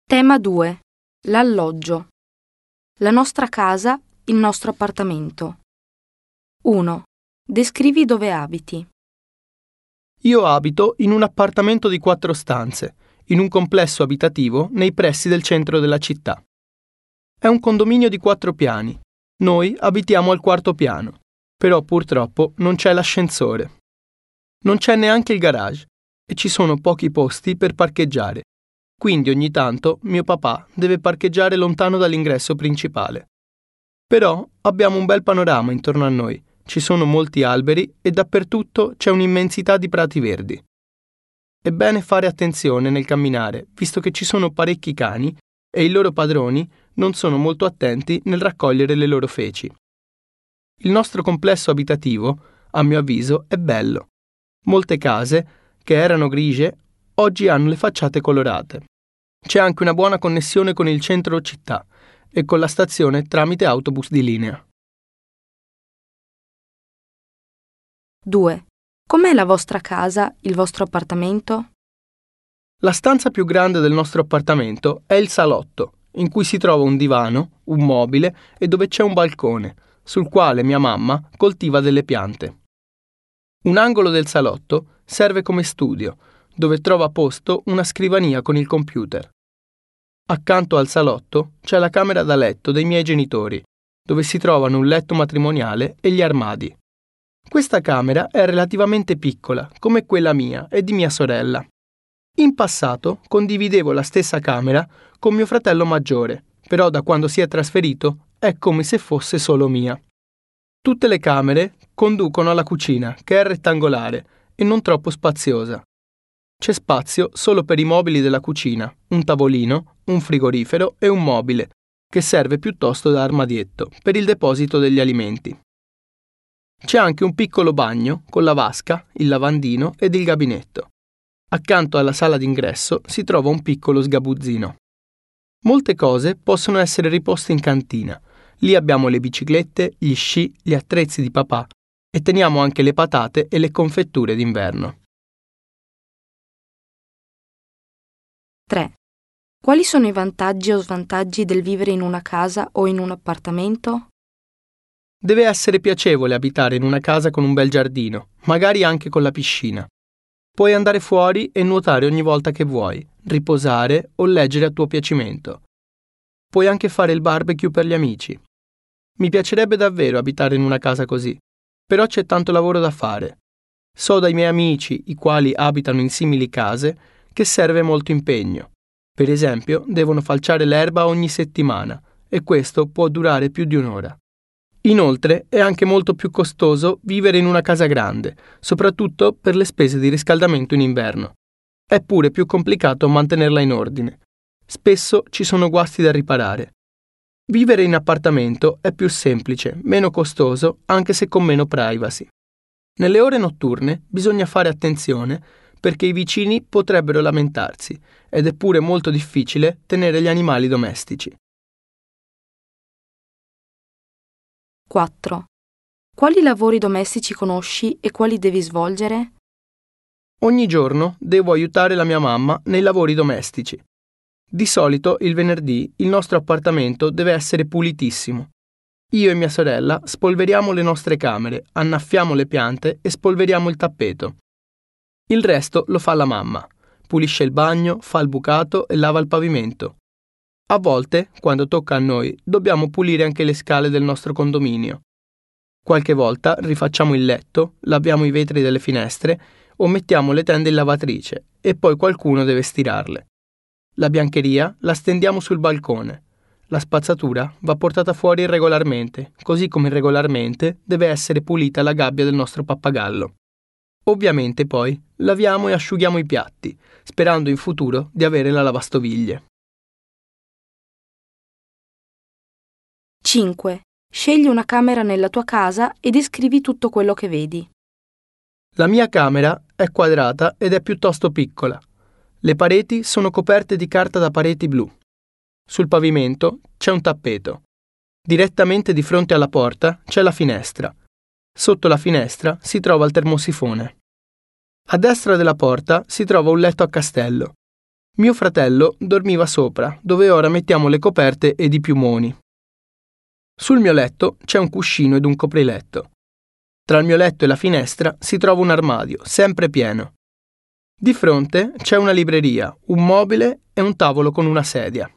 Tema 2. L'alloggio. La nostra casa, il nostro appartamento. 1. Descrivi dove abiti. Io abito in un appartamento di 4 stanze, in un complesso abitativo nei pressi del centro della città. È un condominio di 4 piani. Noi abitiamo al 4º piano, però purtroppo non c'è l'ascensore. Non c'è neanche il garage e ci sono pochi posti per parcheggiare. Quindi ogni tanto mio papà deve parcheggiare lontano dall'ingresso principale. Però abbiamo un bel panorama intorno a noi, ci sono molti alberi e dappertutto c'è un'immensità di prati verdi. È bene fare attenzione nel camminare, visto che ci sono parecchi cani e i loro padroni non sono molto attenti nel raccogliere le loro feci. Il nostro complesso abitativo, a mio avviso, è bello. Molte case, che erano grigie, oggi hanno le facciate colorate. C'è anche una buona connessione con il centro città e con la stazione tramite autobus di linea. 2. Com'è la vostra casa, il vostro appartamento? La stanza più grande del nostro appartamento è il salotto, in cui si trova un divano, un mobile e dove c'è un balcone, sul quale mia mamma coltiva delle piante. Un angolo del salotto serve come studio, dove trova posto una scrivania con il computer. Accanto al salotto c'è la camera da letto dei miei genitori, dove si trovano un letto matrimoniale e gli armadi. Questa camera è relativamente piccola, come quella mia e di mia sorella. In passato condividevo la stessa camera con mio fratello maggiore, però da quando si è trasferito è come se fosse solo mia. Tutte le camere conducono alla cucina, che è rettangolare e non troppo spaziosa. C'è spazio solo per i mobili della cucina, un tavolino, un frigorifero e un mobile, che serve piuttosto da armadietto per il deposito degli alimenti. C'è anche un piccolo bagno con la vasca, il lavandino ed il gabinetto. Accanto alla sala d'ingresso si trova un piccolo sgabuzzino. Molte cose possono essere riposte in cantina. Lì abbiamo le biciclette, gli sci, gli attrezzi di papà e teniamo anche le patate e le confetture d'inverno. 3. Quali sono i vantaggi o svantaggi del vivere in una casa o in un appartamento? Deve essere piacevole abitare in una casa con un bel giardino, magari anche con la piscina. Puoi andare fuori e nuotare ogni volta che vuoi, riposare o leggere a tuo piacimento. Puoi anche fare il barbecue per gli amici. Mi piacerebbe davvero abitare in una casa così, però c'è tanto lavoro da fare. So dai miei amici, i quali abitano in simili case, che serve molto impegno. Per esempio, devono falciare l'erba ogni settimana e questo può durare più di un'ora. Inoltre è anche molto più costoso vivere in una casa grande, soprattutto per le spese di riscaldamento in inverno. È pure più complicato mantenerla in ordine. Spesso ci sono guasti da riparare. Vivere in appartamento è più semplice, meno costoso, anche se con meno privacy. Nelle ore notturne bisogna fare attenzione perché i vicini potrebbero lamentarsi ed è pure molto difficile tenere gli animali domestici. 4. Quali lavori domestici conosci e quali devi svolgere? Ogni giorno devo aiutare la mia mamma nei lavori domestici. Di solito il venerdì il nostro appartamento deve essere pulitissimo. Io e mia sorella spolveriamo le nostre camere, annaffiamo le piante e spolveriamo il tappeto. Il resto lo fa la mamma. Pulisce il bagno, fa il bucato e lava il pavimento. A volte, quando tocca a noi, dobbiamo pulire anche le scale del nostro condominio. Qualche volta rifacciamo il letto, laviamo i vetri delle finestre o mettiamo le tende in lavatrice e poi qualcuno deve stirarle. La biancheria la stendiamo sul balcone. La spazzatura va portata fuori regolarmente, così come regolarmente deve essere pulita la gabbia del nostro pappagallo. Ovviamente poi laviamo e asciughiamo i piatti, sperando in futuro di avere la lavastoviglie. 5. Scegli una camera nella tua casa e descrivi tutto quello che vedi. La mia camera è quadrata ed è piuttosto piccola. Le pareti sono coperte di carta da pareti blu. Sul pavimento c'è un tappeto. Direttamente di fronte alla porta c'è la finestra. Sotto la finestra si trova il termosifone. A destra della porta si trova un letto a castello. Mio fratello dormiva sopra, dove ora mettiamo le coperte ed i piumoni. Sul mio letto c'è un cuscino ed un copriletto. Tra il mio letto e la finestra si trova un armadio, sempre pieno. Di fronte c'è una libreria, un mobile e un tavolo con una sedia.